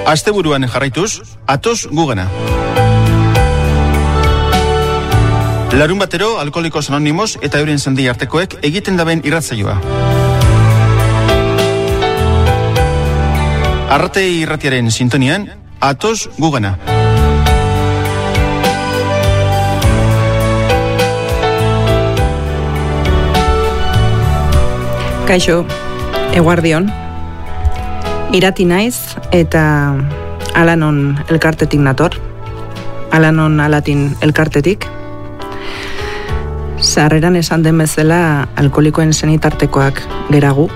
Asteburuan jarraituz, atoz gugana. Larun batero, Alkoholikos Anonimos eta euren zendi artekoek egiten daben irratzaioa. Arrate irratiaren sintonian, atoz gugana. Kaixo, eguardion. Irati naiz eta Alanon elkartetik nator. Alanon alatin elkartetik. Sarreran esan den bezala alkoholikoen senitartekoak geragu.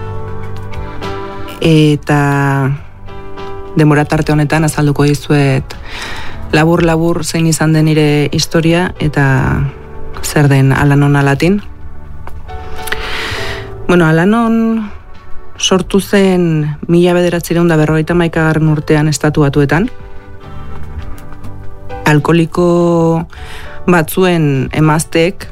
Eta denbora tarte honetan azalduko dizuet labur-labur zein izan den nire historia eta zer den Alanon alatin. Bueno, Alanon sortu zen 1951 urtean Estatu Batuetan. Alkoholiko batzuen emazteek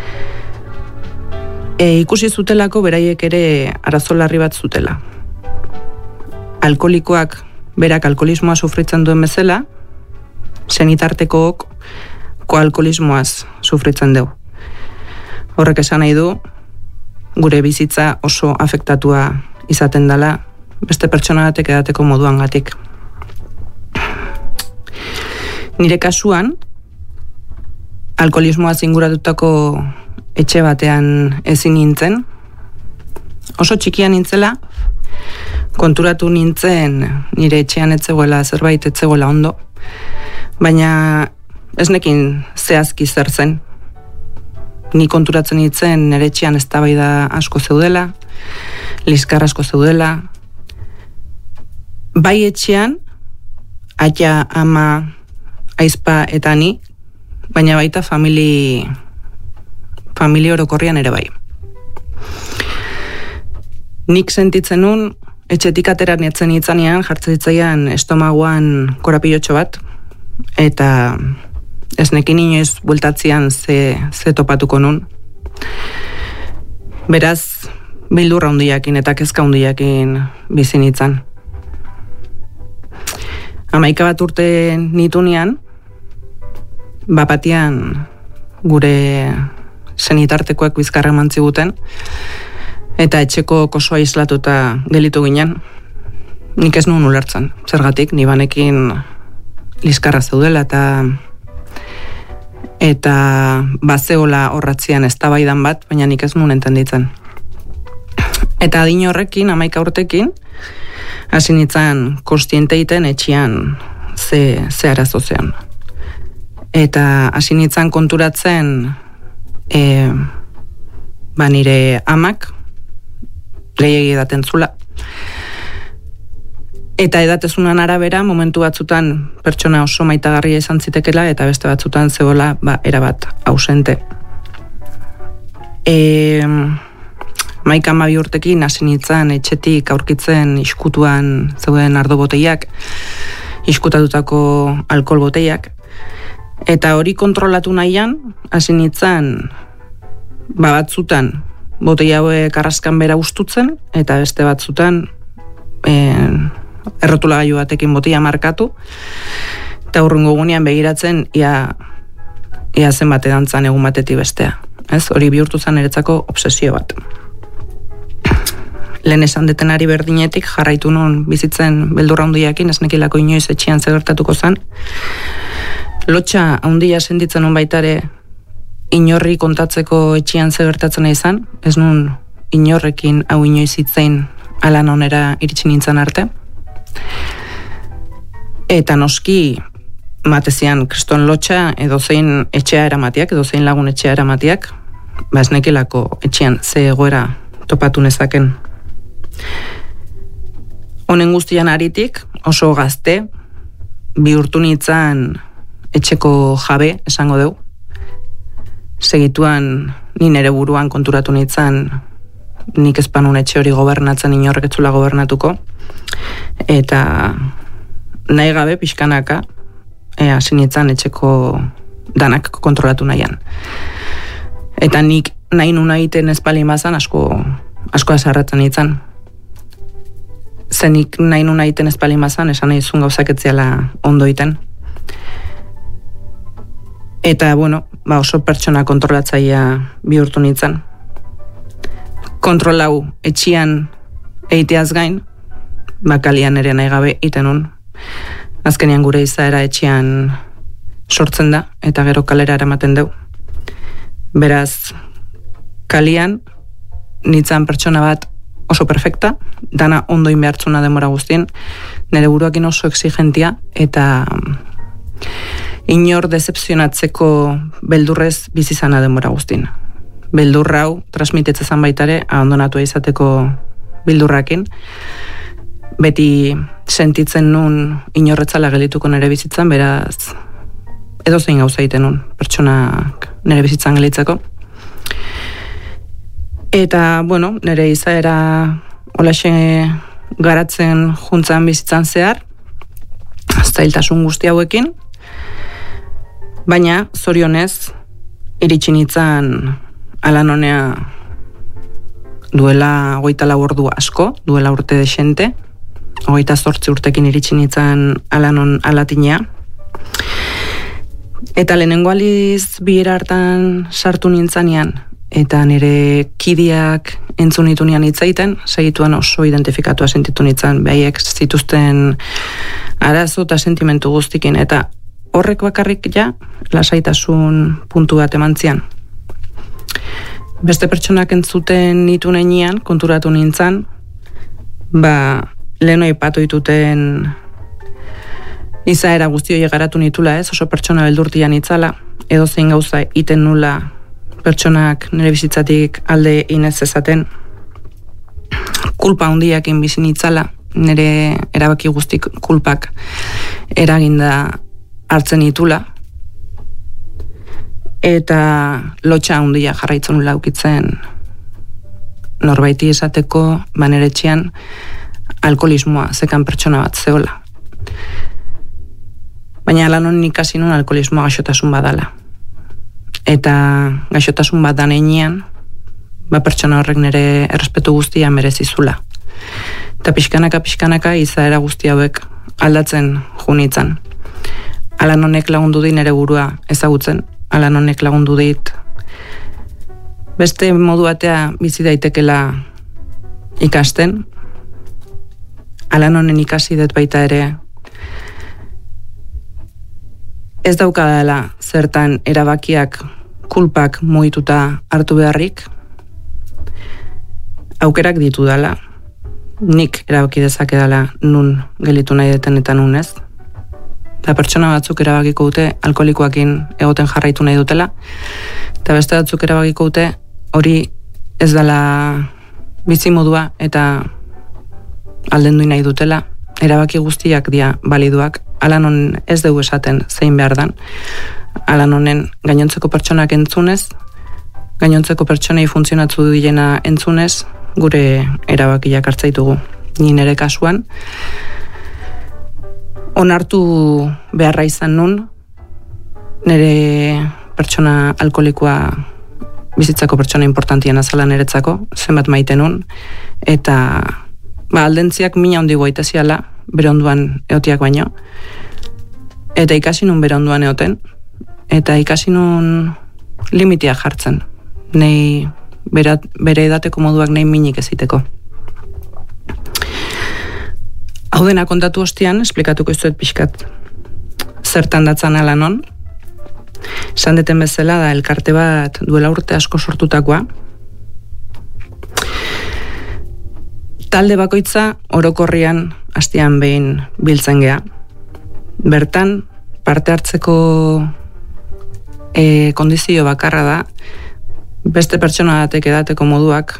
ikusi zutelako beraiek ere arazo larri bat zutela. Alkoholikoak berak alkoholismoa sufritzen duen bezala, senitartekook koalkoholismoaz sufritzen dugu. Horrek esan nahi du, gure bizitza oso afektatua izaten dela beste pertsona batek edateko moduangatik. Nire kasuan, alkoholismoaz inguratutako etxe batean ezin nintzen. Oso txikian nintzela, konturatu nintzen nire etxean etzegoela zerbait etzegoela ondo, baina ez nekin zehazki zer zen. Ni konturatzen nintzen nire etxean eztabaida asko zeudela, liskar asko zeudela. Bai etxean, aita, ama, aizpa eta ni, baina baita familia orokorrian ere bai. Nik sentitzen nun, etxetik atera netzen nitzanean, jartzen ditzaian estomaguan korapilotxo bat, eta ez nekin inoiz bueltatzean ze topatuko nun. Beraz, bildurra hundiakin eta kezka hundiakin bizi nintzen. 11 bat urte nitunean, bapatian gure senitartekoak bizkarra eman ziguten, eta etxeko kosoa islatuta gelitu ginen. Nik ez nuen ulertzen, zergatik, nibanekin liskarra zeudela eta bazeola horratzean eztabaidan bat, baina nik ez nuen entenditzen. Eta adin horrekin, 11 urtekin, hasi nintzen kostiente egiten etxean ze arazo zean. Eta hasi nintzen konturatzen nire amak gehiegi edaten zula. Eta edatezunan arabera, momentu batzutan pertsona oso maitagarria izan zitekela, eta beste batzutan zegoela erabat ausente. 12 urtekin hasi nintzen etxetik aurkitzen iskutuan zeuden ardo boteiak, iskutatutako alkohol boteiak, eta hori kontrolatu nahian, hasi nintzen batzutan botei hauek arraskan bera ustutzen, eta beste batzutan errotulagailu batekin botia markatu, eta hurrengo gunean begiratzen ia zenbat edantzan egun batetik bestea. Hori bihurtu zen niretzako obsesio bat. Lehen esan detenari berdinetik jarraitu nun bizitzen beldurra handiakin, ez nekilako inoiz etxean zegertatuko zen. Lotxa handia senditzen nun baitare inorri kontatzeko etxean zegertatzen izan, ez nun inorrekin hau inoiz hitzein Alanonera iritsi nintzen arte. Eta noski matezian kriston lotxa edozein etxea eramatiak, edozein lagun etxea eramatiak, ez nekilako etxean ze egoera topatu nezaken. Honen guztian aritik, oso gazte, bihurtu nintzen etxeko jabe, esango deu. Segituan, ni nere buruan konturatu nintzen, nik ezpanun etxe hori gobernatzen inorrek etzula gobernatuko. Eta nahi gabe, pixkanaka, hasi nintzen etxeko danak kontrolatu nahian. Eta nik nahi nuna egiten ezpalin bazan, asko azarratzen nintzen. zenik nahi nun aiten espalin bazan, esan nahi zuen gauzak etziala ondo iten. Eta, bueno, oso pertsona kontrolatzaia bihurtu nintzen. Kontrolau etxian eiteaz gain, kalian ere nahi gabe iten nun. Azkenean gure izaera etxian sortzen da, eta gero kalera eramaten deu. Beraz, kalian nintzen pertsona bat oso perfecta, dana ondo inbehartzuna denbora guztien, nire buruakin oso exigentia, eta inor decepzionatzeko beldurrez bizizana denbora guztien. Beldurra hau transmitetzezan baitare, abandonatua izateko beldurrakin, beti sentitzen nun inorretzala gelituko nire bizitzan, beraz edo zein gauza egiten nun pertsonak nire bizitzan gelitzeko. Eta, bueno, nire izaera holaxe garatzen juntzan bizitzan zehar, zailtasun guzti hauekin, baina, zorionez, iritsi nintzen Alanonea duela 24 ordu asko, duela urte desente, 28 urtekin iritsi nintzen Alanon Alatinea. Eta lehenengo aliz bilera hartan sartu nintzanean, eta nire kidiak entzun nitunean hitzaiten, segituan oso identifikatua sentitu nintzen, behaiek zituzten arazo eta sentimentu guztikin, eta horrek bakarrik ja, lasaitasun puntu bat emantzian. Beste pertsonak entzuten nitunean, konturatu nintzen, leheno aipatu dituten izaera guzti hori garatu nitula, oso pertsona beldurtian itzala, edo zein gauza iten nula pertsonak nire bizitzatik alde inez ezaten, kulpa handiakin bizin itzala, nire erabaki guztik kulpak eraginda hartzen itula, eta lotxa handia jarraitzen nula ukitzen norbaiti esateko nire etxean alkoholismoa zekan pertsona bat zeola. Baina Alanon ikasi nun alkoholismoa gaixotasun badala. Eta gaixotasun bat daneinean, pertsona horrek nire errespetu guztia merezizula. Eta pixkanaka izaera guzti hauek aldatzen junitzen. Alanonek lagundu dit nire burua ezagutzen. Alanonek lagundu dit beste modu batea bizi daitekela ikasten. Alanonen ikasi dut baita ere ez daukadala zertan erabakiak kulpak mugituta hartu beharrik, aukerak ditu dala, nik erabaki dezake dala nun gelitu nahi deten eta nun ez. Eta pertsona batzuk erabakiko dute alkoholikoakin egoten jarraitu nahi dutela, eta beste batzuk erabakiko dute hori ez dela bizimodua eta aldendu nahi dutela, erabaki guztiak dia baliduak. Alanon ez dugu esaten zein behar dan. Alanonen gainontzeko pertsonak entzunez, gainontzeko pertsonei funtzionatzu dilena entzunez, gure erabakiak hartzaitugu. Ni nire kasuan, onartu beharra izan nun, nire pertsona alkoholikoa bizitzako pertsona importantiena zala niretzako, zenbat maite nun, eta aldentziak mina handi goita ziala, bere onduan eotiak baino, eta ikasi nun bere onduan eoten, eta ikasi nun limitia jartzen, nei bere edateko moduak nahi minik eziteko. Hau dena kontatu ostian, esplikatuko izuet pixkat zertan datzan Alanon. Esan deten bezala da elkarte bat duela urte asko sortutakoa. Talde bakoitza orokorrian astean behin biltzen gea. Bertan, parte hartzeko kondizio bakarra da, beste pertsona batek edateko moduak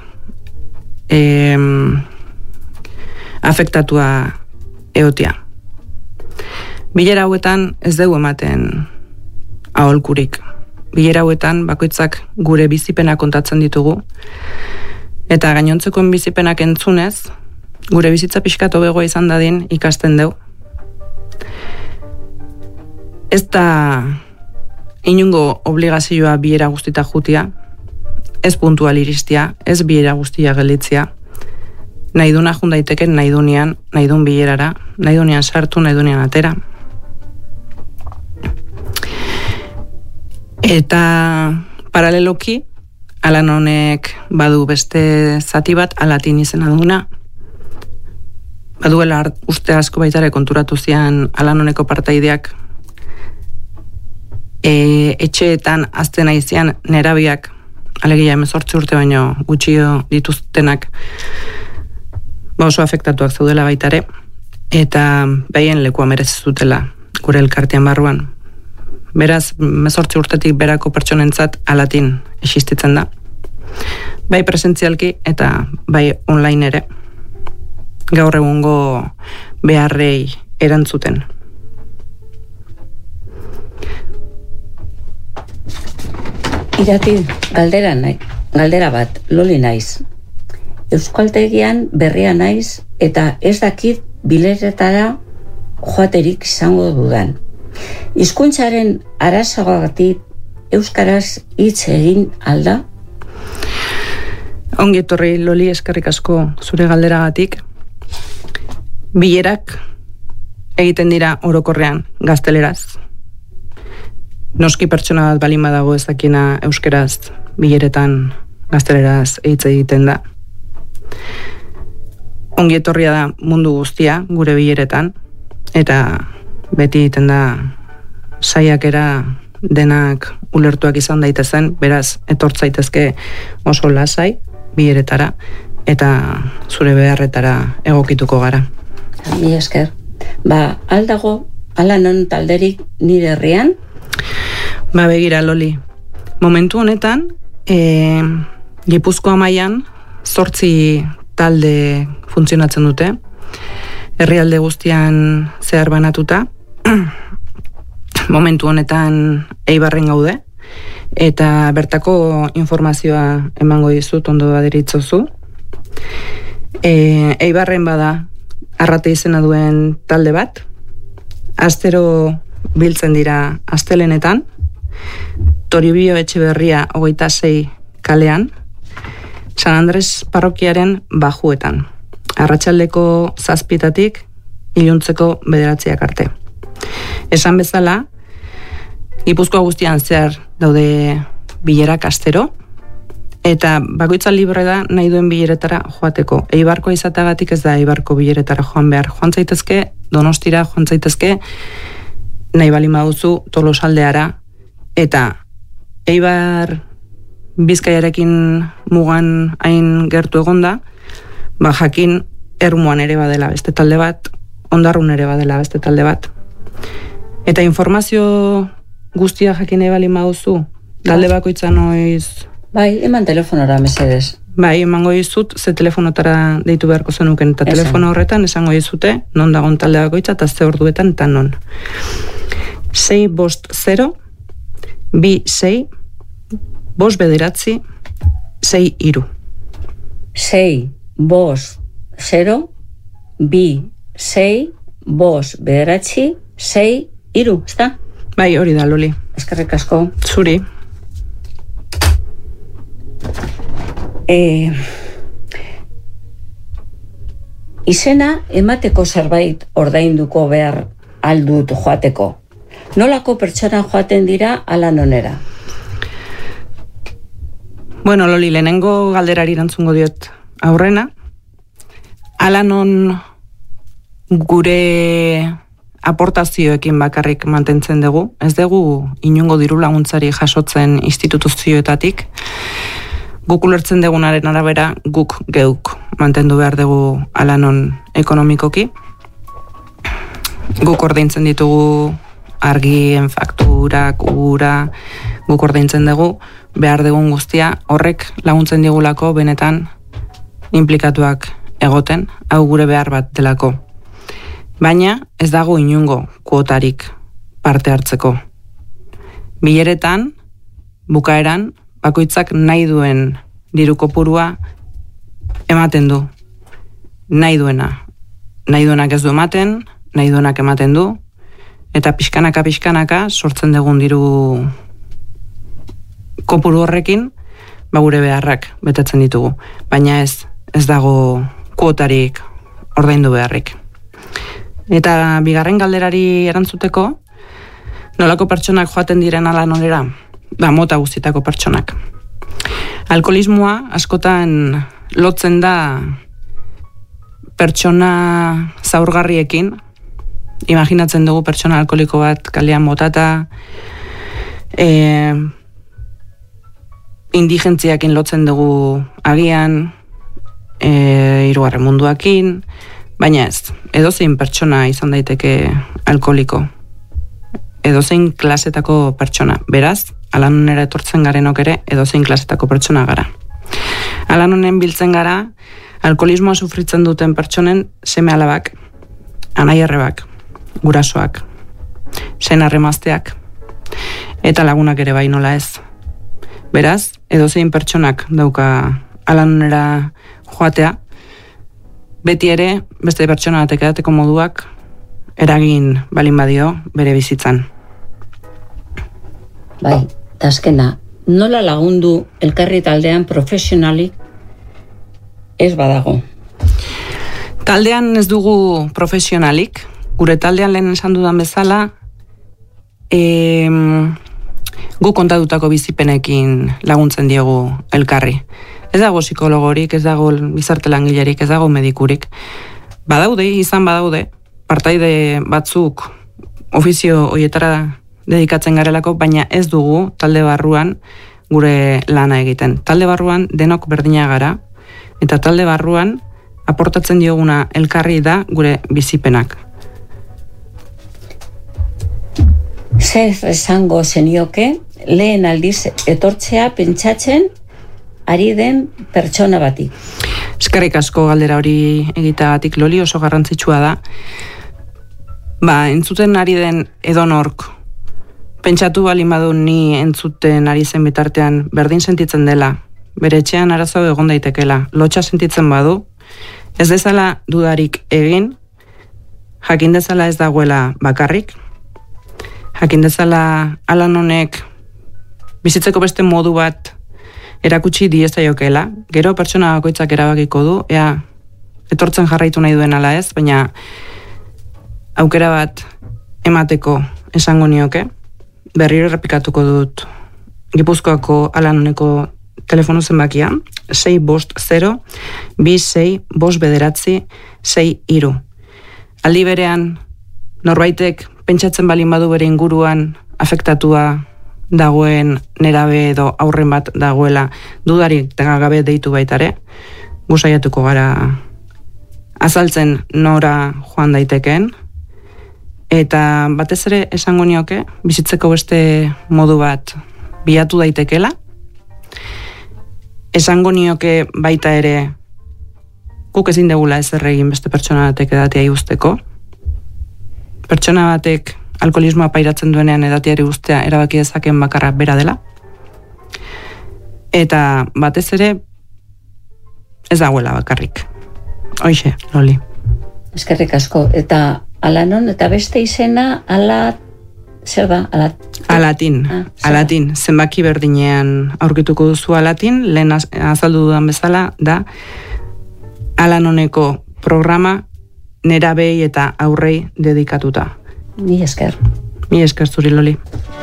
afektatua eotia. Bilera hauetan ez dugu ematen aholkurik. Bilera hauetan bakoitzak gure bizipena kontatzen ditugu, eta gainontzekoen bizipenak entzunez, gure bizitza pixkat hobegoa izan dadin ikasten dugu. Ez da inungo obligazioa bilera guztita jutia, ez puntual iristia, ez bilera guztia gelditzea. nahi duna jundaiteken, nahi dun bilerara, nahi dunean sartu, nahi dunean atera. Eta paraleloki, Alan honek badu beste zati bat, Alatin izena duna. Baduela uste asko baitare konturatu zian Alan honeko partaideak etxeetan azten aizian nerabiak, alegia 18 urte baino gutxio dituztenak, oso afektatuak zaudela baitare, eta behien lekua merezi zutela gure elkartean barruan. Beraz, 18 urtetik berako pertsonentzat Alatin existitzen da. Bai presentzialki eta bai online ere. Gaur egungo beharrei erantzuten. Irati, galdera bat, Loli naiz. Euskaltegian berria naiz eta ez dakit bileretara joaterik izango dudan. Hizkuntzaren arazoagatik euskaraz hitz egin alda? Ongi etorri, Loli, eskerrik asko zure galderagatik. Bilerak egiten dira orokorrean gazteleraz. Noski pertsona bat balin badago ez dakina euskeraz bileretan gazteleraz hitz egiten da. Ongi etorria da mundu guztia gure bileretan, eta beti egiten da saiakera denak ulertuak izan daitezen, beraz etortzaitezke oso lasai bileretara eta zure beharretara egokituko gara. Mi esker. Aldago Alanon talderik nire herrian? Begira, Loli. Momentu honetan, Gipuzkoa mailan 8 talde funtzionatzen dute, herrialde guztian zehar banatuta. Momentu honetan Eibarren gaude, eta bertako informazioa emango dizut ondo baderitzozu. Eibarren bada Arrate izena duen talde bat, astero biltzen dira astelenetan, Toribio Etxeberria 26 kalean, San Andres parrokiaren bajuetan, arratsaldeko 7:00 iluntzeko 9:00 arte. Esan bezala, Gipuzkoa guztian zehar daude bilerak astero, eta bakoitza libre da nahi duen bileretara joateko. Eibarko izatagatik ez da Eibarko bileretara joan behar. Joan zaitezke Donostira, joan zaitezke nahi bali maduzu Tolosaldeara, eta Eibar Bizkaiarekin mugan hain gertu egonda, jakin Ermuan ere badela beste talde bat, Ondarrun ere badela beste talde bat. Eta informazio guztia jakin nahi bali maduzu, talde bakoitza noiz... Eman telefonora, mesedez. Emango dizut, ze telefonotara deitu beharko zenuken, eta telefono horretan esango dizute, non dagoen talde bakoitza, eta ze orduetan, eta non. 650 26 5 9 6 650 26 5 6 3, ezta? Hori da, Loli. Eskerrik asko. Zuri. Izena emateko zerbait ordainduko behar aldut joateko. Nolako pertsona joaten dira Alanonera? Loli, lehenengo galderari erantzungo diot aurrena. Alanon gure aportazioekin bakarrik mantentzen dugu. Ez dugu inongo diru laguntzari jasotzen instituzioetatik. Guk ulertzen dugunaren arabera, guk geuk mantendu behar dugu Alanon ekonomikoki. Guk ordaintzen ditugu argien, fakturak, ura, guk ordaintzen dugu, behar dugun guztia, horrek laguntzen digulako benetan implikatuak egoten, hau gure behar bat delako. Baina ez dago inungo kuotarik parte hartzeko. Bileretan, bukaeran, bakoitzak nahi duen diru kopurua ematen du. Nahi duenak ez du ematen, nahi duenak ematen du, eta pixkanaka sortzen dugun diru kopuru horrekin, gure beharrak betetzen ditugu. Baina ez dago kuotarik ordaindu beharrik. Eta bigarren galderari erantzuteko, nolako pertsonak joaten diren Alanonera? Mota guztietako pertsonak. Alkoholismoa askotan lotzen da pertsona zaurgarriekin. Imaginatzen dugu pertsona alkoholiko bat kalean botata, indigentziakin lotzen dugu agian, hirugarren munduakin, baina ez, edozein pertsona izan daiteke alkoholiko, edozein klasetako pertsona. Beraz, Alanonera etortzen garenok ere, edozein klasetako pertsona gara. Alanonen biltzen gara, alkoholismoa sufritzen duten pertsonen seme alabak, anai-arrebak, gurasoak, senar-emazteak, eta lagunak ere bai nola ez. Beraz, edozein pertsonak dauka Alanonera joatea, beti ere, beste pertsona batek edateko moduak eragin balin badio bere bizitzan. Bai, eta azkena, nola lagundu elkarri taldean profesionalik ez badago? Taldean ez dugu profesionalik, gure taldean lehen esan dudan bezala, gu kontatutako bizipenekin laguntzen diegu elkarri. Ez dago psikologorik, ez dago gizarte langilerik, ez dago medikurik. Badaude, izan badaude, partaide batzuk ofizio horietara dedikatzen garelako, baina ez dugu talde barruan gure lana egiten. Talde barruan denok berdina gara, eta talde barruan aportatzen dioguna elkarri da gure bizipenak. Zer esango zenioke, lehen aldiz etortzea pentsatzen ari den pertsona bati? Eskerrik asko galdera hori egiteagatik, Loli, oso garrantzitsua da. Entzuten ari den edonork, pentsatu balin badu ni entzuten ari zen bitartean berdin sentitzen dela, bere etxean arazo egon daitekela, lotxa sentitzen badu, ez dezala dudarik egin, jakin dezala ez dagoela bakarrik, jakin dezala Alanonek bizitzeko beste modu bat erakutsi diezaiokela, gero pertsona bakoitzak erabakiko du, ea etortzen jarraitu nahi duen ala ez, baina aukera bat emateko esango nioke, berriro errepikatuko dut Gipuzkoako Alanoneko telefono zenbakia, 650-26-5-9-6-3. Aldi berean, norbaitek pentsatzen balin badu bere inguruan afektatua dagoen nerabe edo aurren bat dagoela dudarik gabe deitu baitare, gu saiatuko gara azaltzen nora joan daitekeen, eta batez ere esango nioke bizitzeko beste modu bat bilatu daitekela, esango nioke baita ere guk ezin degula ezer egin beste pertsona batek edatea usteko, pertsona batek alkoholismoa pairatzen duenean edatiari guztia erabaki dezaken bakarra bera dela. Eta batez ere ez dagoela bakarrik. Hoixe, Loli. Eskerrik asko. Eta Alanon, eta beste izena, zer da? Alatin. Alatin. Zenbaki berdinean aurkituko duzu Alatin, lehen azaldu dudan bezala, da Alanoneko programa nerabei eta aurrei dedikatuta. Mi esker. Mi esker zuri, Loli.